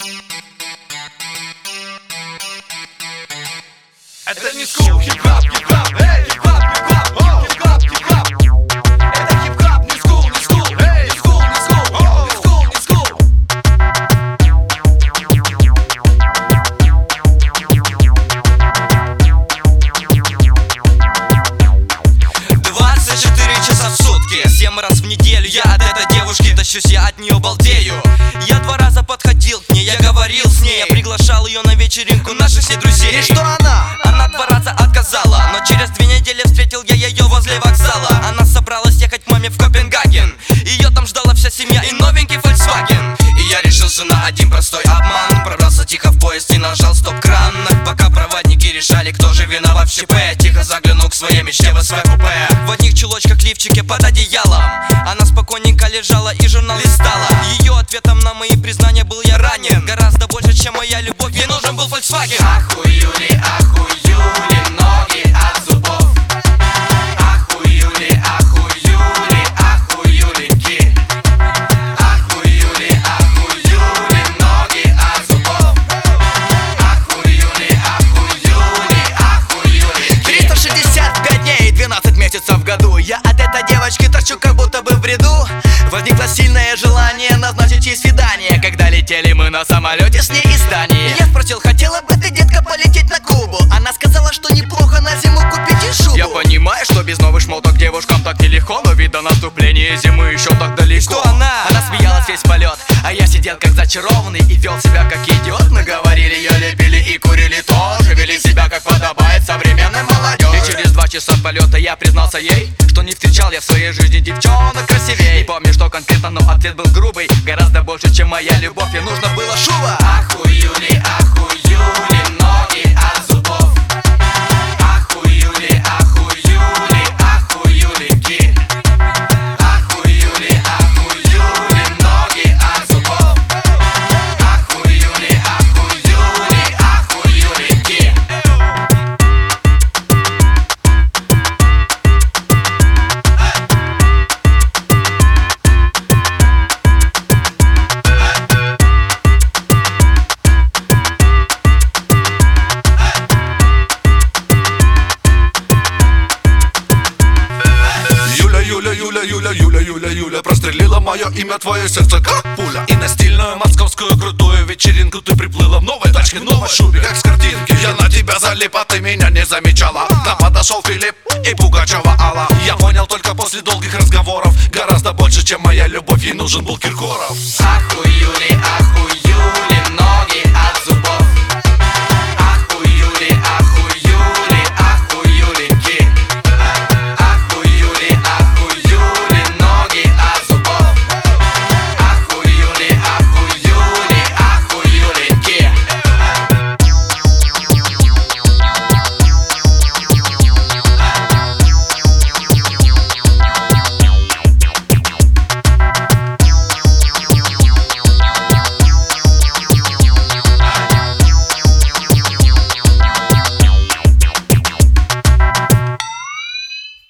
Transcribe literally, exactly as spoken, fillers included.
Это не скул, хип-хап, хип-хап, эй, хип-хап, хип-хап, о, хип-хап, хип-хап. Это хип-хап, не скул, не скул, эй, не скул, не скул, о, не скул, не скул. двадцать четыре часа в сутки, семь раз в неделю я от этой девушки тащусь, я от нее балдею. Я два раза подходил к ней, я говорил с ней, я приглашал ее на вечеринку наших всех друзей. И что она? Она два раза отказала, но через две недели встретил я ее возле вокзала. Она собралась ехать к маме в Копенгаген, ее там ждала вся семья и новенький Volkswagen. И я решился на один простой обман, пробрался тихо в поезд и нажал стоп-кран. Пока проводники решали, кто же виноват в ЧП, тихо заглянул к своей мечте в СВ-купе. В одних чулочках, лифчике под одеялом она спокойненько лежала и журнал листала. Ее ответом на мои признания был я ранен. Гораздо больше, чем моя любовь, ей нужен был Volkswagen. Ахуюли, ахуюли, ноги от зубов. Ахуюли, ахуюли, ахуюлики. Ахуюли, ахуюли, ноги от зубов. Ахуюли, ахуюли, ахуюлики. триста шестьдесят пять дней и двенадцать месяцев в году я от этой девочки торчу как будто бы в бреду. Возникло сильное желание назначить ей свидание, когда летели мы на самолете с ней из Дании. Я спросил, хотела бы ты, детка, полететь на Кубу? Она сказала, что неплохо на зиму купить и шубу. Я понимаю, что без новых шмоток девушкам так нелегко, но ведь до наступления зимы еще так далеко. Что она? Она смеялась весь полет, а я сидел как зачарованный и вел себя как идиот. Мы говорили, ее лепили и курили тоже, вели себя как подобает современной молодежи. И через два часа полета я признался ей, что не встречал я в своей жизни девчонок красивей. Не помню, что конкретно, но ответ был грубый, гораздо больше, чем моя любовь, ей нужно было шуба. Ахуюли, ахуюли, ноги от зубов. Ахуюли, ахуюли, ахуюлики. Ахуюли, ахуюли, ноги от зубов. Ахуюли, ахуюли, ахуюлики. Юля, Юля, Юля, Юля, Юля, Юля, прострелила мое имя, твое сердце как пуля. И на стильную московскую крутую вечеринку ты приплыла в новой тачке, новой шубе, как с картинки. Я на тебя залип, а ты меня не замечала. Там подошел Филипп и Пугачева Алла. Я понял только после долгих разговоров, гораздо больше, чем моя любовь, ей нужен был Киркоров. Ахуюли, ахуюли.